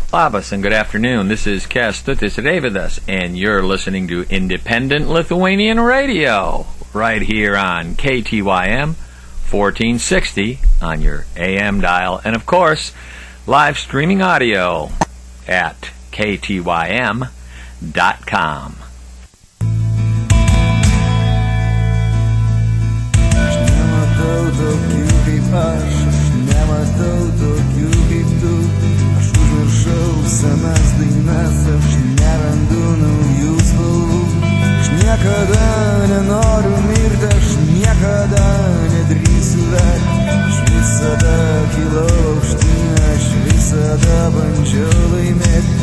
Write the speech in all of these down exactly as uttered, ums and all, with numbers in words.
Labas and good afternoon. This is Kęstutis Reivydas, and you're listening to Independent Lithuanian Radio right here on K T Y M fourteen sixty on your A M dial, and of course, live streaming audio at K T Y M dot com. Senas dainas aš nerandu naujų spalvų. Aš niekada nenoriu mirti, aš niekada nedrįsiu verti. Aš visada kilau aukštyn, aš visada bandžiau laimėti.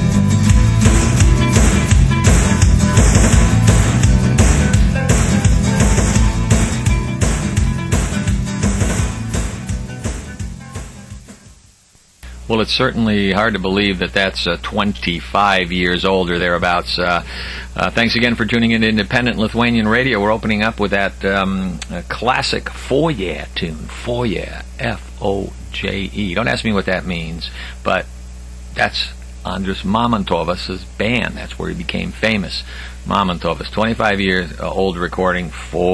Well, it's certainly hard to believe that that's uh, twenty-five years old or thereabouts. Uh, uh, thanks again for tuning in to Independent Lithuanian Radio. We're opening up with that um, uh, classic Foje tune, Foje, F O J E. Don't ask me what that means, but that's Andrius Mamontovas' band. That's where he became famous. Mamontovas, twenty-five years uh, old recording,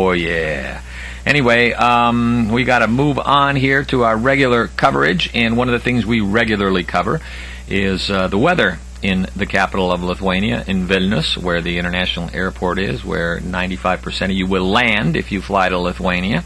Foje. Anyway, um, we got to move on here to our regular coverage, and one of the things we regularly cover is uh, the weather in the capital of Lithuania, in Vilnius, where the international airport is, where ninety-five percent of you will land if you fly to Lithuania.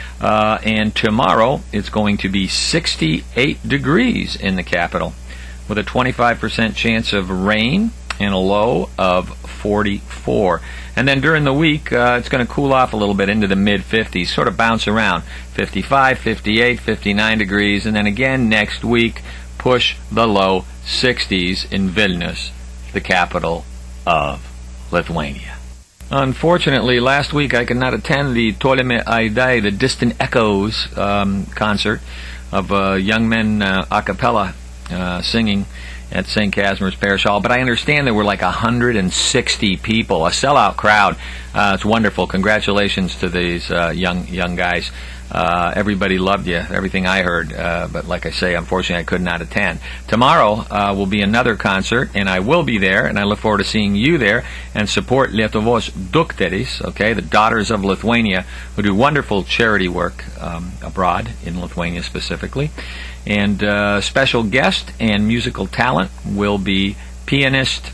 Uh, and tomorrow, it's going to be sixty-eight degrees in the capital, with a twenty-five percent chance of rain and a low of forty-four. And then during the week, uh, it's going to cool off a little bit into the mid-fifties, sort of bounce around, fifty-five, fifty-eight, fifty-nine degrees, and then again next week, push the low sixties in Vilnius, the capital of Lithuania. Unfortunately, last week I could not attend the Tolimi Aidai, the Distant Echoes um, concert of uh, young men uh, a cappella uh, singing at Saint Casimir's Parish Hall, but I understand there were like one hundred sixty people, a sellout crowd. Uh, it's wonderful. Congratulations to these uh, young young guys. Uh, everybody loved you, everything I heard, uh, but like I say, unfortunately I could not attend. Tomorrow uh, will be another concert, and I will be there, and I look forward to seeing you there, and support Lietuvos dukterys, okay, the daughters of Lithuania, who do wonderful charity work um, abroad, in Lithuania specifically. And uh, special guest and musical talent will be pianist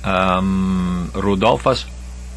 um, Rudolfas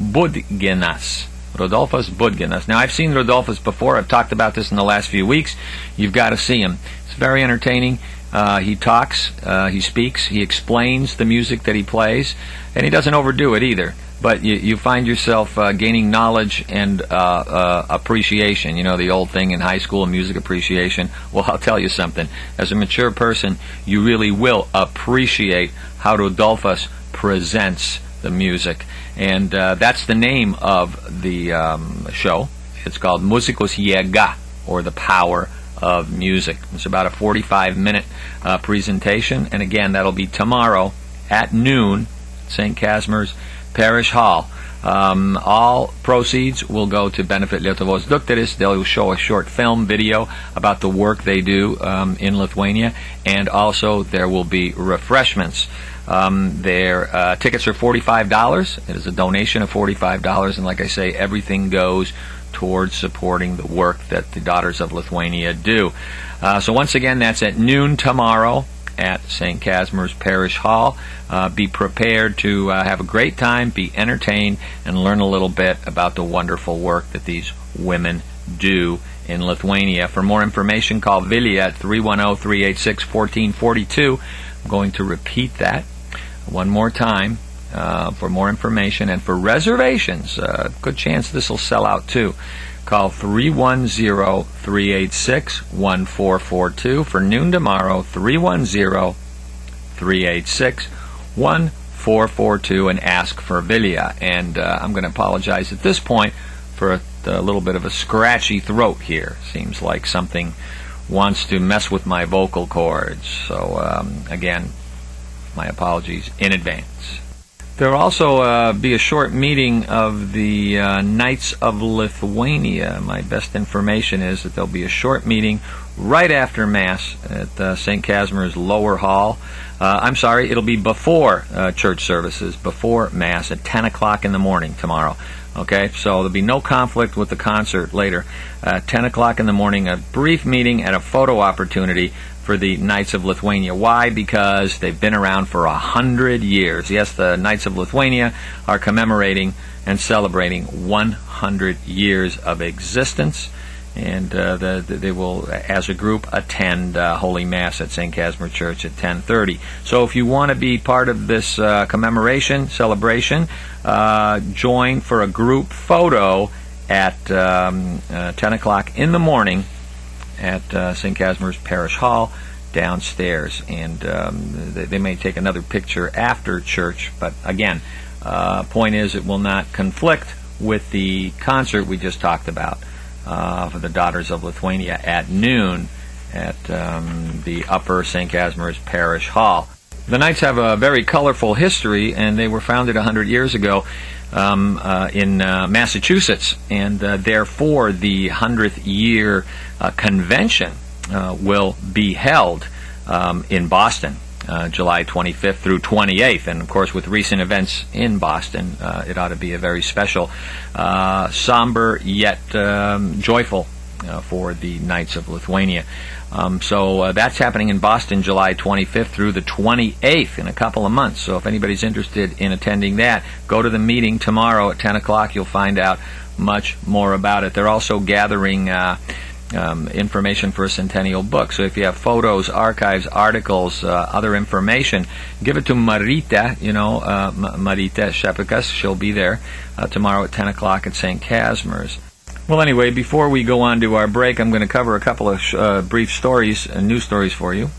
Budginas. Rudolfas Budginas. Now, I've seen Rudolfas before. I've talked about this in the last few weeks. You've got to see him. It's very entertaining. Uh, he talks, uh, he speaks, he explains the music that he plays, and he doesn't overdo it either. But you, you find yourself uh, gaining knowledge and uh, uh, appreciation. You know, the old thing in high school, music appreciation. Well, I'll tell you something. As a mature person, you really will appreciate how Rudolfas presents the music. And uh, that's the name of the um, show. It's called Muzikos Jėga, or the Power of Music. It's about a forty-five minute uh, presentation. And again, that'll be tomorrow at noon, Saint Casimir's Parish Hall. Um, all proceeds will go to benefit Lietuvos dukterys. They'll show a short film video about the work they do um, in Lithuania, and also there will be refreshments. Um, their uh, tickets are forty-five dollars. It is a donation of forty-five dollars, and like I say, everything goes towards supporting the work that the Daughters of Lithuania do. Uh, so once again, that's at noon tomorrow at Saint Casimir's Parish Hall. Uh, be prepared to uh, have a great time, be entertained, and learn a little bit about the wonderful work that these women do in Lithuania. For more information, call Vilja at three one zero, three eight six, one four four two. I'm going to repeat that one more time uh, for more information and for reservations. Uh, good chance this will sell out too. Call three one zero, three eight six, one four four two for noon tomorrow, three one zero, three eight six, one four four two, and ask for Vilja. And uh, I'm going to apologize at this point for a, a little bit of a scratchy throat here. Seems like something wants to mess with my vocal cords. So, um, again, my apologies in advance. There will also uh, be a short meeting of the uh, Knights of Lithuania. My best information is that there'll be a short meeting right after Mass at uh, Saint Casimir's Lower Hall. Uh, I'm sorry, it'll be before uh, church services, before Mass at ten o'clock in the morning tomorrow. Okay, so there'll be no conflict with the concert later. Uh, ten o'clock in the morning, a brief meeting and a photo opportunity for the Knights of Lithuania. Why? Because they've been around for a hundred years. Yes, the Knights of Lithuania are commemorating and celebrating one hundred years of existence, and uh, the, the, they will, as a group, attend uh, Holy Mass at Saint Casimir Church at ten thirty. So if you want to be part of this uh, commemoration, celebration, uh, join for a group photo at um, uh, ten o'clock in the morning at uh, Saint Casimir's Parish Hall downstairs, and um, they, they may take another picture after church, but again, uh, point is it will not conflict with the concert we just talked about uh, for the Daughters of Lithuania at noon at um, the Upper Saint Casimir's Parish Hall. The Knights have a very colorful history, and they were founded one hundred years ago Um, uh, in uh, Massachusetts, and uh, therefore the hundredth year uh, convention uh, will be held um, in Boston, uh, July twenty-fifth through twenty-eighth. And of course, with recent events in Boston, uh, it ought to be a very special, uh, somber yet um, joyful uh, for the Knights of Lithuania. Um, so uh, that's happening in Boston, July twenty-fifth through the twenty-eighth, in a couple of months. So if anybody's interested in attending that, go to the meeting tomorrow at ten o'clock. You'll find out much more about it. They're also gathering uh, um, information for a centennial book. So if you have photos, archives, articles, uh, other information, give it to Marita, you know, uh, Marita Shepikas. She'll be there uh, tomorrow at ten o'clock at Saint Casimir's. Well, anyway, before we go on to our break, I'm going to cover a couple of uh, brief stories, uh, news stories for you.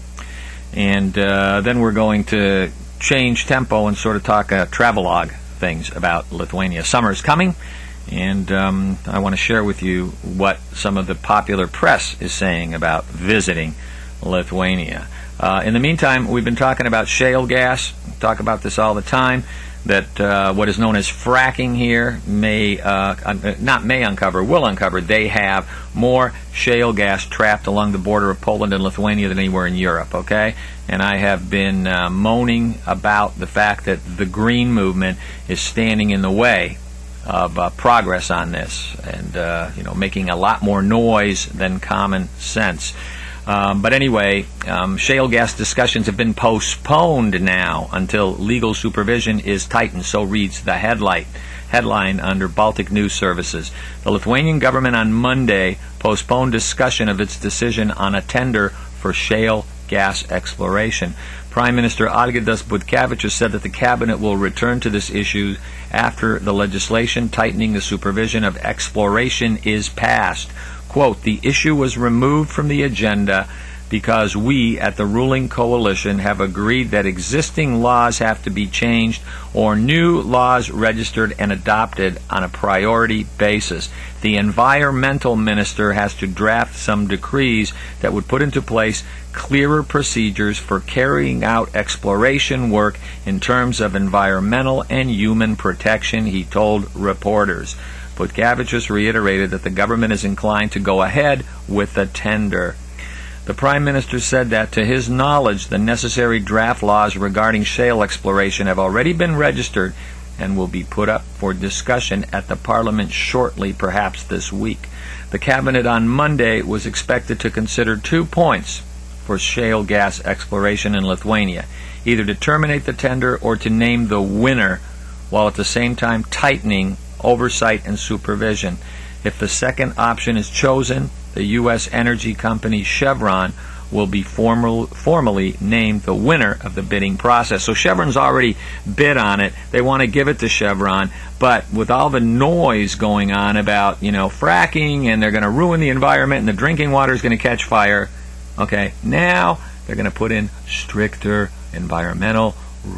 And uh, then we're going to change tempo and sort of talk uh, travelogue things about Lithuania. Summer's coming, and um, I want to share with you what some of the popular press is saying about visiting Lithuania. Uh, in the meantime, we've been talking about shale gas. We talk about this all the time. That uh, what is known as fracking here may, uh, un- not may uncover, will uncover. They have more shale gas trapped along the border of Poland and Lithuania than anywhere in Europe, okay? And I have been uh, moaning about the fact that the green movement is standing in the way of uh, progress on this, and uh, you know, making a lot more noise than common sense. Um, but anyway, um, shale gas discussions have been postponed now until legal supervision is tightened. So reads the headline, headline under Baltic News Services. The Lithuanian government on Monday postponed discussion of its decision on a tender for shale gas exploration. Prime Minister Algirdas Butkevičius said that the cabinet will return to this issue after the legislation tightening the supervision of exploration is passed. Quote, the issue was removed from the agenda because we at the ruling coalition have agreed that existing laws have to be changed or new laws registered and adopted on a priority basis. The environmental minister has to draft some decrees that would put into place clearer procedures for carrying out exploration work in terms of environmental and human protection, he told reporters. Butkevičius reiterated that the government is inclined to go ahead with the tender. The Prime Minister said that, to his knowledge, the necessary draft laws regarding shale exploration have already been registered and will be put up for discussion at the Parliament shortly, perhaps this week. The Cabinet on Monday was expected to consider two points for shale gas exploration in Lithuania, either to terminate the tender or to name the winner, while at the same time tightening oversight and supervision. If the second option is chosen, the U S energy company Chevron will be formal, formally named the winner of the bidding process. So Chevron's already bid on it. They want to give it to Chevron, but with all the noise going on about, you know, fracking, and they're going to ruin the environment, and the drinking water is going to catch fire, okay, now they're going to put in stricter environmental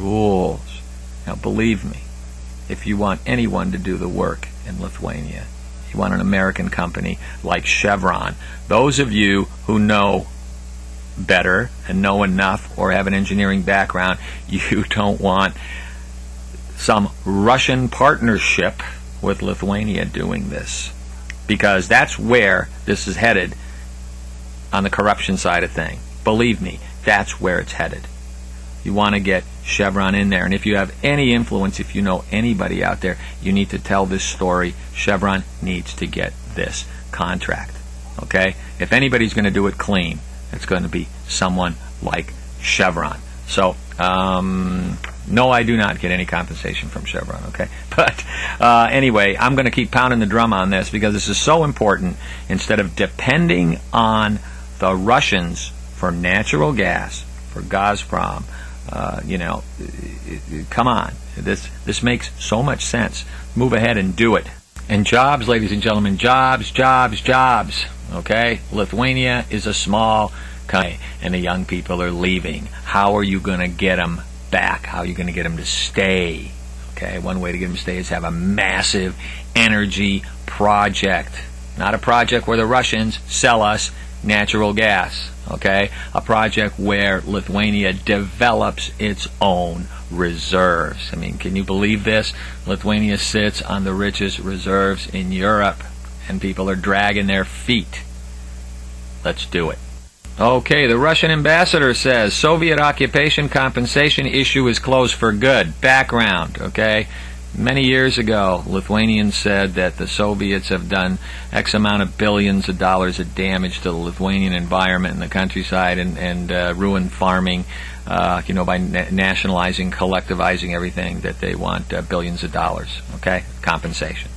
rules. Now, believe me, if you want anyone to do the work in Lithuania, you want an American company like Chevron. Those of you who know better and know enough or have an engineering background, you don't want some Russian partnership with Lithuania doing this, because that's where this is headed on the corruption side of thing. Believe me, that's where it's headed. You want to get Chevron in there, and if you have any influence, if you know anybody out there, you need to tell this story. Chevron needs to get this contract, okay? If anybody's going to do it clean, it's going to be someone like Chevron. So, um, no, I do not get any compensation from Chevron, okay? But uh, anyway, I'm going to keep pounding the drum on this because this is so important. Instead of depending on the Russians for natural gas, for Gazprom, uh, you know, come on. This, this makes so much sense. Move ahead and do it. And jobs, ladies and gentlemen, jobs, jobs, jobs, okay? Lithuania is a small country, and the young people are leaving. How are you going to get them back? How are you going to get them to stay? Okay, one way to get them to stay is have a massive energy project. Not a project where the Russians sell us natural gas, okay? A project where Lithuania develops its own reserves. I mean, can you believe this? Lithuania sits on the richest reserves in Europe, and people are dragging their feet. Let's do it. Okay, the Russian ambassador says Soviet occupation compensation issue is closed for good. Background, okay? Many years ago, Lithuanians said that the Soviets have done X amount of billions of dollars of damage to the Lithuanian environment and the countryside, and, and uh, ruined farming, uh, you know, by na- nationalizing, collectivizing everything, that they want uh, billions of dollars, okay? Compensation.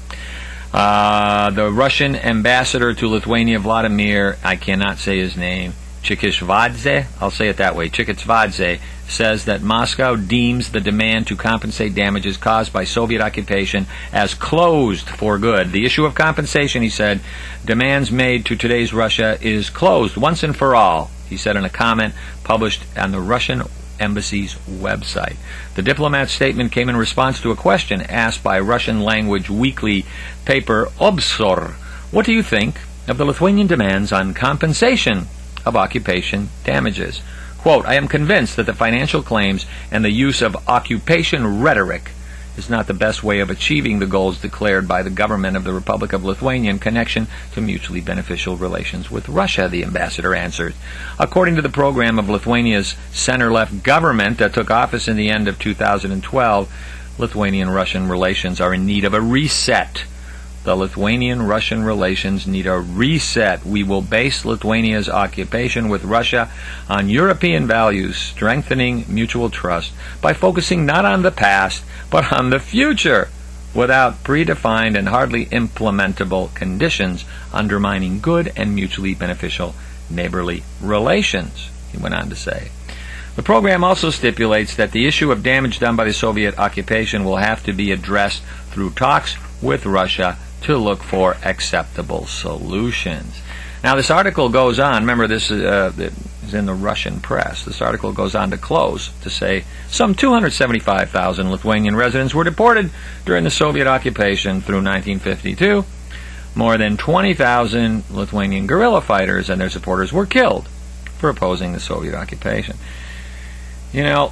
Uh, the Russian ambassador to Lithuania, Vladimir, I cannot say his name, Chikishvadze, I'll say it that way, Chikishvadze, says that Moscow deems the demand to compensate damages caused by Soviet occupation as closed for good. The issue of compensation, he said, demands made to today's Russia is closed once and for all, he said in a comment published on the Russian Embassy's website. The diplomat's statement came in response to a question asked by Russian-language weekly paper Obzor. What do you think of the Lithuanian demands on compensation of occupation damages? Quote, I am convinced that the financial claims and the use of occupation rhetoric is not the best way of achieving the goals declared by the government of the Republic of Lithuania in connection to mutually beneficial relations with Russia, the ambassador answered. According to the program of Lithuania's center-left government that took office in the end of two thousand twelve, Lithuanian-Russian relations are in need of a reset. The Lithuanian-Russian relations need a reset. We will base Lithuania's occupation with Russia on European values, strengthening mutual trust by focusing not on the past, but on the future, without predefined and hardly implementable conditions undermining good and mutually beneficial neighborly relations, he went on to say. The program also stipulates that the issue of damage done by the Soviet occupation will have to be addressed through talks with Russia to look for acceptable solutions. Now, this article goes on, remember this uh, is in the Russian press, this article goes on to close to say some two hundred seventy-five thousand Lithuanian residents were deported during the Soviet occupation through nineteen fifty-two. More than twenty thousand Lithuanian guerrilla fighters and their supporters were killed for opposing the Soviet occupation. You know,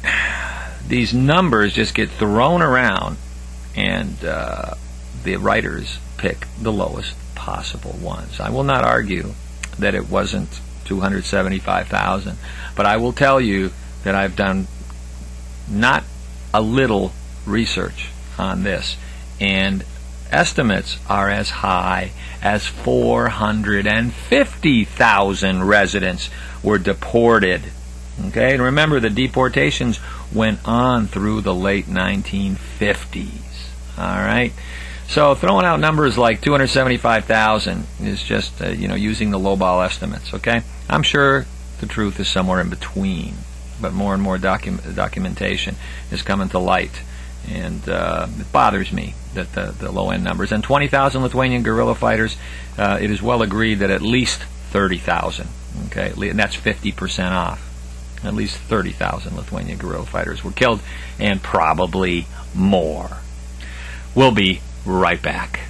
these numbers just get thrown around, and uh, the writers pick the lowest possible ones. I will not argue that it wasn't two hundred seventy-five thousand, but I will tell you that I've done not a little research on this, and estimates are as high as four hundred fifty thousand residents were deported. Okay, and remember, the deportations went on through the late nineteen fifties. All right, so throwing out numbers like two hundred seventy-five thousand is just uh, you know using the lowball estimates. Okay, I'm sure the truth is somewhere in between, but more and more docu- documentation is coming to light, and uh, it bothers me that the, the low end numbers. And twenty thousand Lithuanian guerrilla fighters, uh, it is well agreed that at least thirty thousand. Okay, and that's fifty percent off. At least thirty thousand Lithuanian guerrilla fighters were killed, and probably more. We'll be right back.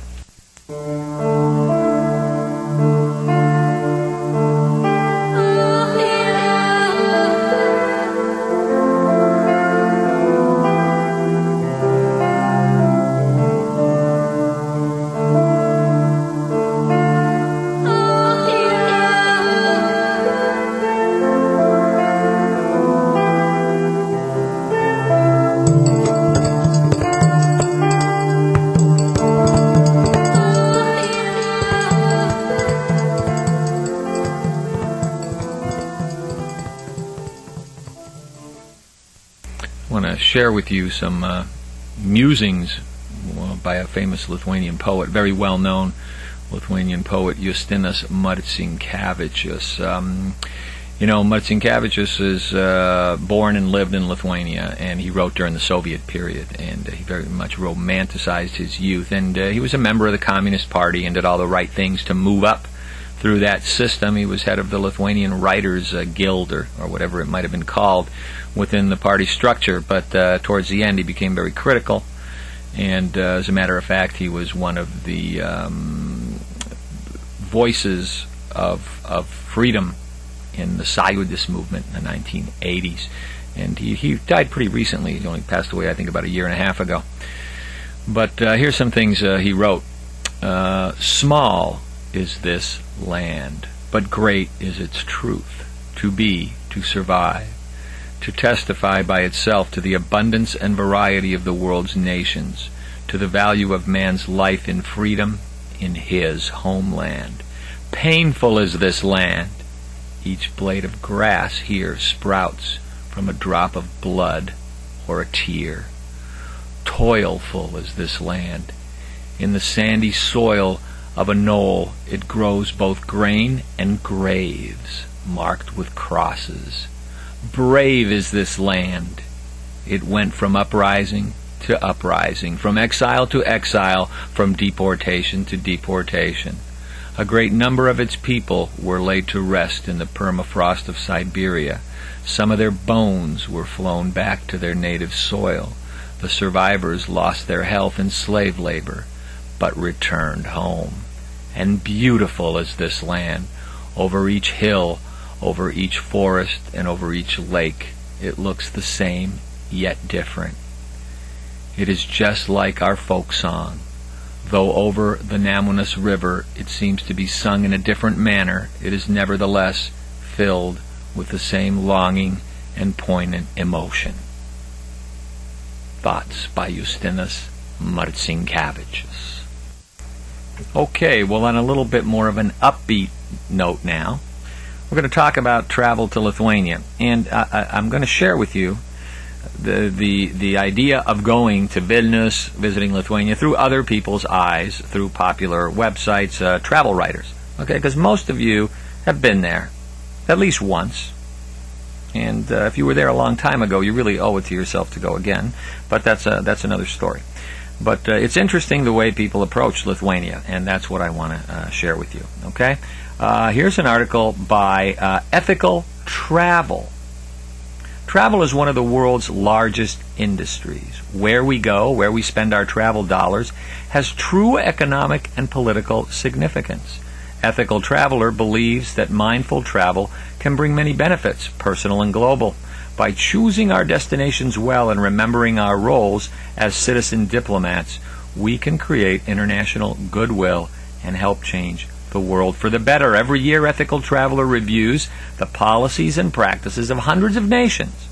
I want to share with you some uh, musings well, by a famous Lithuanian poet, very well-known Lithuanian poet, Justinas Marcinkevičius. Um, you know, Marcinkevičius is uh, born and lived in Lithuania, and he wrote during the Soviet period, and uh, he very much romanticized his youth. And uh, he was a member of the Communist Party and did all the right things to move up through that system. He was head of the Lithuanian Writers uh, Guild, or, or whatever it might have been called, within the party structure. But uh, towards the end, he became very critical. And uh, as a matter of fact, he was one of the um, voices of, of freedom in the Sąjūdis movement in the nineteen eighties. And he, he died pretty recently. He only passed away, I think, about a year and a half ago. But uh, here's some things uh, he wrote. Uh, Small is this land, but great is its truth. To be, to survive, to testify by itself to the abundance and variety of the world's nations, to the value of man's life in freedom in his homeland. Painful is this land. Each blade of grass here sprouts from a drop of blood or a tear. Toilful is this land. In the sandy soil of a knoll it grows both grain and graves, marked with crosses. Brave is this land. It went from uprising to uprising, from exile to exile, from deportation to deportation. A great number of its people were laid to rest in the permafrost of Siberia. Some of their bones were flown back to their native soil. The survivors lost their health in slave labor, but returned home. And beautiful is this land. Over each hill, over each forest, and over each lake, it looks the same, yet different. It is just like our folk song. Though over the Namunus River it seems to be sung in a different manner, it is nevertheless filled with the same longing and poignant emotion. Thoughts by Justinas Marcinkevičius. Okay, well, on a little bit more of an upbeat note now, we're going to talk about travel to Lithuania. And I, I, I'm going to share with you the, the, the idea of going to Vilnius, visiting Lithuania, through other people's eyes, through popular websites, uh, travel writers. Okay, because most of you have been there at least once. And uh, if you were there a long time ago, you really owe it to yourself to go again. But that's, a, that's another story. But uh, it's interesting the way people approach Lithuania, and that's what I want to uh, share with you. Okay? Uh, here's an article by uh, Ethical Travel. Travel is one of the world's largest industries. Where we go, where we spend our travel dollars, has true economic and political significance. Ethical Traveler believes that mindful travel can bring many benefits, personal and global. By choosing our destinations well and remembering our roles as citizen diplomats, we can create international goodwill and help change the world for the better. Every year, Ethical Traveler reviews the policies and practices of hundreds of nations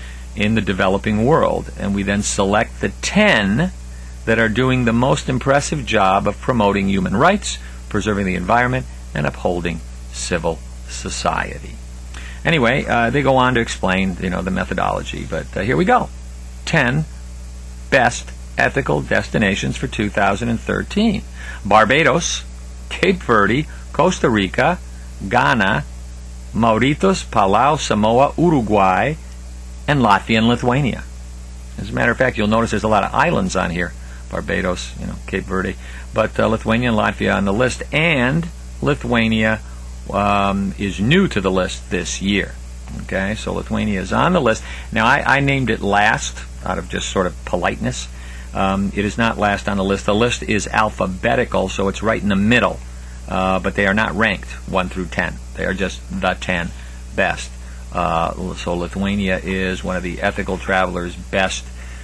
in the developing world, and we then select the ten that are doing the most impressive job of promoting human rights, preserving the environment, and upholding civil society. Anyway, uh, they go on to explain, you know, the methodology, but uh, here we go. ten best ethical destinations for two thousand thirteen. Barbados, Cape Verde, Costa Rica, Ghana, Mauritius, Palau, Samoa, Uruguay, and Latvia and Lithuania. As a matter of fact, you'll notice there's a lot of islands on here. Barbados, you know, Cape Verde, but uh, Lithuania and Latvia on the list, and Lithuania um, is new to the list this year. Okay, so Lithuania is on the list. Now, I, I named it last out of just sort of politeness. Um, it is not last on the list. The list is alphabetical, so it's right in the middle, uh, but they are not ranked one through ten. They are just the ten best. Uh, so Lithuania is one of the Ethical Traveler's best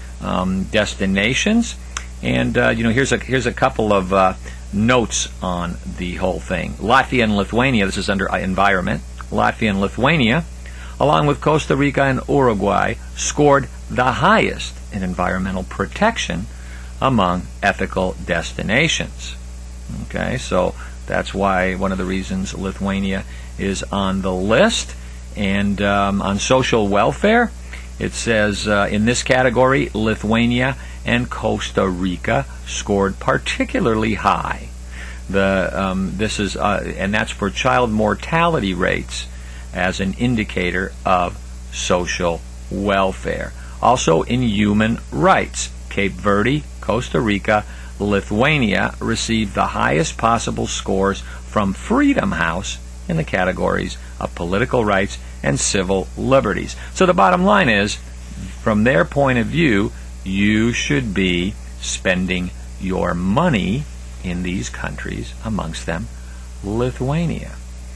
um, destinations. And uh, you know, here's a here's a couple of uh, notes on the whole thing. Latvia and Lithuania. This is under environment. Latvia and Lithuania, along with Costa Rica and Uruguay, scored the highest in environmental protection among ethical destinations. Okay, so that's why one of the reasons Lithuania is on the list. And um, on social welfare, It says uh, in this category, Lithuania and Costa Rica scored particularly high. The um, this is uh, and that's for child mortality rates as an indicator of social welfare. Also in human rights, Cape Verde, Costa Rica, Lithuania received the highest possible scores from Freedom House in the categories of political rights and civil liberties. So the bottom line is, from their point of view, you should be spending your money in these countries, amongst them Lithuania.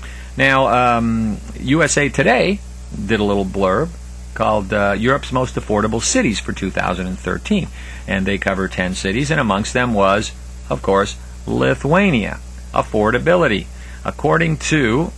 Now, um, U S A Today did a little blurb called uh, Europe's Most Affordable Cities for two thousand thirteen, and they cover ten cities, and amongst them was, of course, Lithuania. Affordability. According to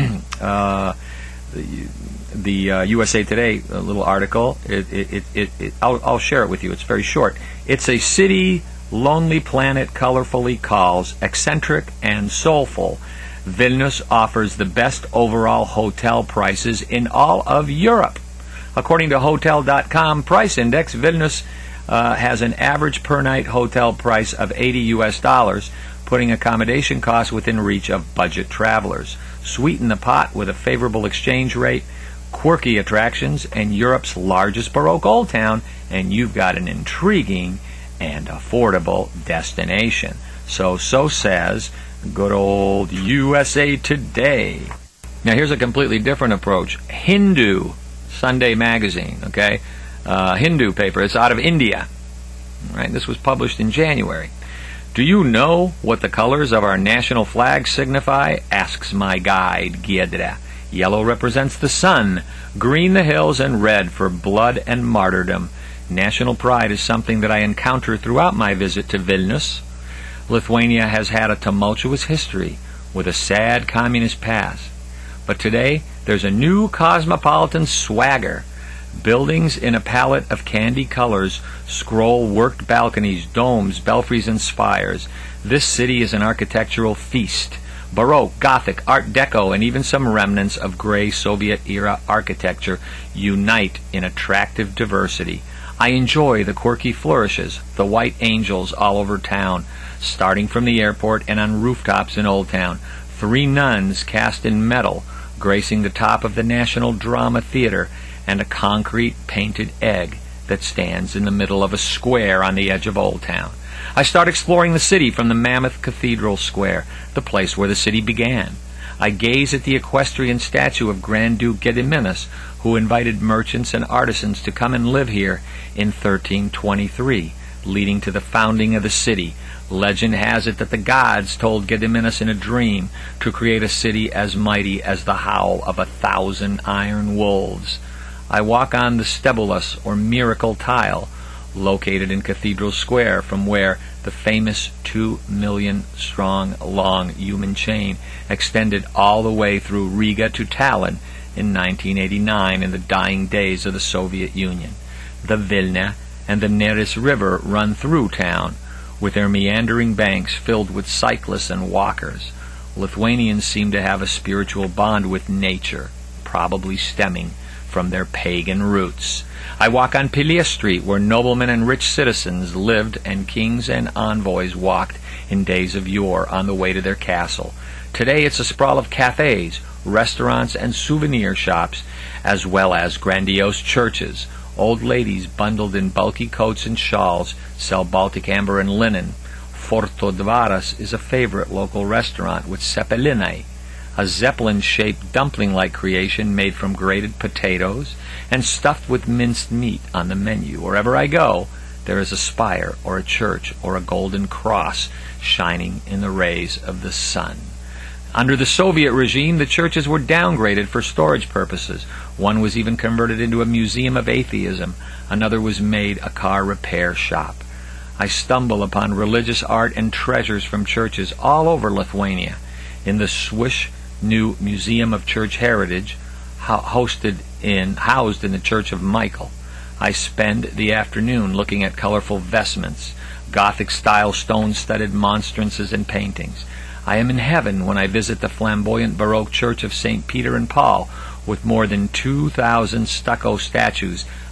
uh, the, the uh, U S A Today uh, little article, it, it, it, it, it, I'll, I'll share it with you. It's very short. It's a city Lonely Planet colorfully calls eccentric and soulful. Vilnius offers the best overall hotel prices in all of Europe. According to Hotel dot com price index, Vilnius uh, has an average per night hotel price of eighty U S dollars, putting accommodation costs within reach of budget travelers. Sweeten the pot with a favorable exchange rate, quirky attractions, and Europe's largest Baroque old town, and you've got an intriguing and affordable destination. So, so says good old U S A Today. Now, here's a completely different approach. Hindu Sunday magazine, okay? Uh, Hindu paper. It's out of India. Right? This was published in January. Do you know what the colors of our national flag signify? Asks my guide, Giedra. Yellow represents the sun, green the hills, and red for blood and martyrdom. National pride is something that I encounter throughout my visit to Vilnius. Lithuania has had a tumultuous history with a sad communist past. But today, there's a new cosmopolitan swagger. Buildings in a palette of candy colors scroll worked balconies, domes, belfries, and spires. This city is an architectural feast. Baroque, Gothic, Art Deco, and even some remnants of gray Soviet-era architecture unite in attractive diversity. I enjoy the quirky flourishes, the white angels all over town, starting from the airport and on rooftops in Old Town. Three nuns cast in metal gracing the top of the National Drama Theater, and a concrete painted egg that stands in the middle of a square on the edge of Old Town. I start exploring the city from the mammoth Cathedral Square, the place where the city began. I gaze at the equestrian statue of Grand Duke Gediminas, who invited merchants and artisans to come and live here in thirteen twenty-three, leading to the founding of the city. Legend has it that the gods told Gediminas in a dream to create a city as mighty as the howl of a thousand iron wolves. I walk on the Stebulus, or miracle tile, located in Cathedral Square, from where the famous two million strong long human chain extended all the way through Riga to Tallinn in nineteen eighty-nine, in the dying days of the Soviet Union. The Vilna and the Neris River run through town, with their meandering banks filled with cyclists and walkers. Lithuanians seem to have a spiritual bond with nature, probably stemming from their pagan roots. I walk on Pilies Street, where noblemen and rich citizens lived and kings and envoys walked in days of yore on the way to their castle. Today it's a sprawl of cafes, restaurants, and souvenir shops, as well as grandiose churches. Old ladies bundled in bulky coats and shawls sell Baltic amber and linen. Forto Dvaras is a favorite local restaurant with cepelinai, a zeppelin-shaped dumpling-like creation made from grated potatoes and stuffed with minced meat on the menu. Wherever I go, there is a spire or a church or a golden cross shining in the rays of the sun. Under the Soviet regime, the churches were downgraded for storage purposes. One was even converted into a museum of atheism. Another was made a car repair shop. I stumble upon religious art and treasures from churches all over Lithuania. In the Swiss new Museum of Church Heritage, hosted in, housed in the Church of Michael, I spend the afternoon looking at colorful vestments, Gothic-style stone-studded monstrances and paintings. I am in heaven when I visit the flamboyant Baroque Church of Saint Peter and Paul, with more than two thousand stucco statues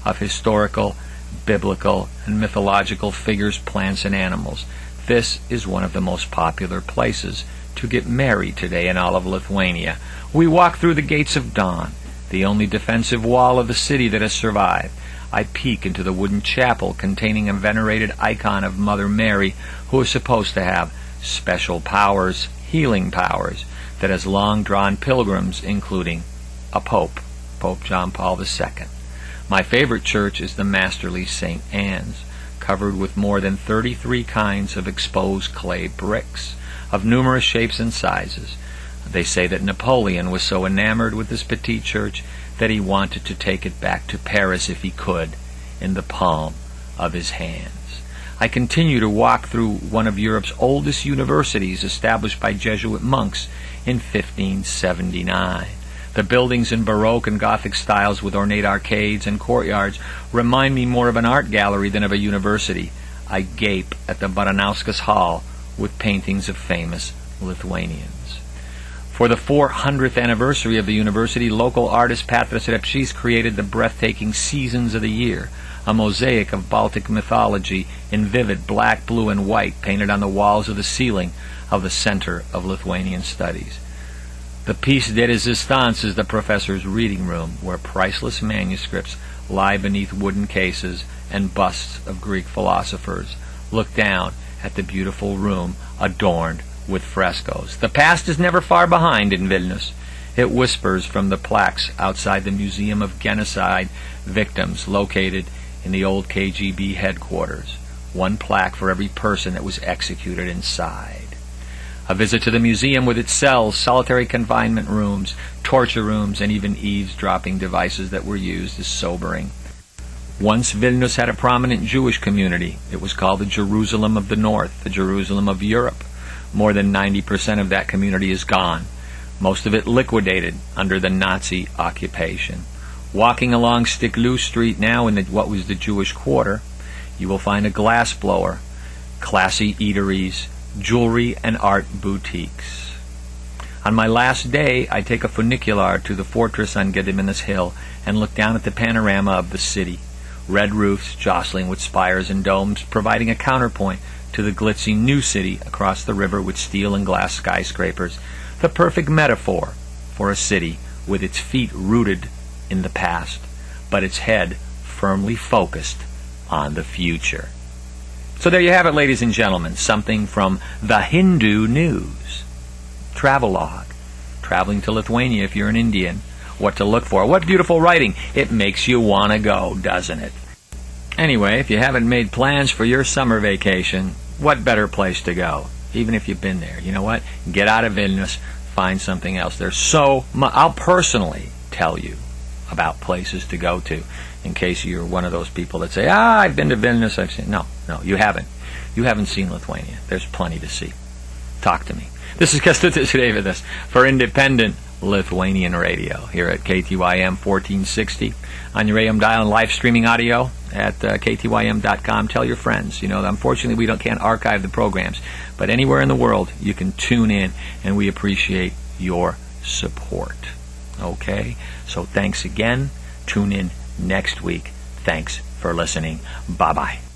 of historical, biblical, and mythological figures, plants, and animals. This is one of the most popular places to get married today in all of Lithuania. We walk through the gates of dawn, the only defensive wall of the city that has survived. I peek into the wooden chapel containing a venerated icon of Mother Mary, who is supposed to have special powers, healing powers, that has long drawn pilgrims, including a pope, Pope John Paul the Second. My favorite church is the masterly Saint Anne's, covered with more than thirty-three kinds of exposed clay bricks of numerous shapes and sizes. They say that Napoleon was so enamored with this petite church that he wanted to take it back to Paris if he could, in the palm of his hands. I continue to walk through one of Europe's oldest universities, established by Jesuit monks in fifteen seventy-nine. The buildings in Baroque and Gothic styles with ornate arcades and courtyards remind me more of an art gallery than of a university. I gape at the Baranauskas Hall with paintings of famous Lithuanians. For the four hundredth anniversary of the university, local artist Petras Repšys created the breathtaking Seasons of the Year, a mosaic of Baltic mythology in vivid black, blue, and white painted on the walls of the ceiling of the Center of Lithuanian Studies. The piece de resistance is the professor's reading room, where priceless manuscripts lie beneath wooden cases and busts of Greek philosophers look down at the beautiful room adorned with frescoes. The past is never far behind in Vilnius. It whispers from the plaques outside the Museum of Genocide Victims located in the old K G B headquarters. One plaque for every person that was executed inside. A visit to the museum with its cells, solitary confinement rooms, torture rooms, and even eavesdropping devices that were used is sobering. Once Vilnius had a prominent Jewish community. It was called the Jerusalem of the North, the Jerusalem of Europe. More than ninety percent of that community is gone, most of it liquidated under the Nazi occupation. Walking along Stiklių Street now in the, what was the Jewish quarter, you will find a glass blower, classy eateries, jewelry, and art boutiques. On my last day, I take a funicular to the fortress on Gediminas Hill and look down at the panorama of the city. Red roofs jostling with spires and domes, providing a counterpoint to the glitzy new city across the river with steel and glass skyscrapers. The perfect metaphor for a city with its feet rooted in the past, but its head firmly focused on the future. So there you have it, ladies and gentlemen, something from the Hindu News. Travelogue. Traveling to Lithuania if you're an Indian. What to look for. What beautiful writing. It makes you want to go, doesn't it? Anyway, if you haven't made plans for your summer vacation, what better place to go? Even if you've been there. You know what? Get out of Vilnius. Find something else. There's so much. I'll personally tell you about places to go to, in case you're one of those people that say, ah, I've been to Vilnius, I've seen. No, no, you haven't. You haven't seen Lithuania. There's plenty to see. Talk to me. This is Kęstutis Reivydas for Independent Lithuanian Radio here at K T Y M fourteen sixty on your A M dial and live streaming audio at uh, K T Y M dot com. Tell your friends. You know, unfortunately, we don't can't archive the programs, but anywhere in the world you can tune in, and we appreciate your support. Okay? So thanks again. Tune in next week. Thanks for listening. Bye-bye.